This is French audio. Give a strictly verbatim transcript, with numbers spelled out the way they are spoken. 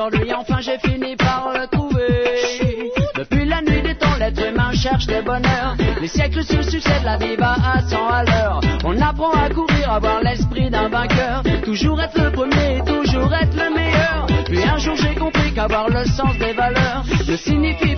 aujourd'hui enfin j'ai fini par le trouver. Depuis la nuit des temps, l'être humain cherche le bonheur. Les siècles se succèdent, la vie va à cent à l'heure. On apprend à courir, avoir l'esprit d'un vainqueur. Toujours être le premier, toujours être le meilleur. Puis un jour j'ai compris qu'avoir le sens des valeurs ne signifie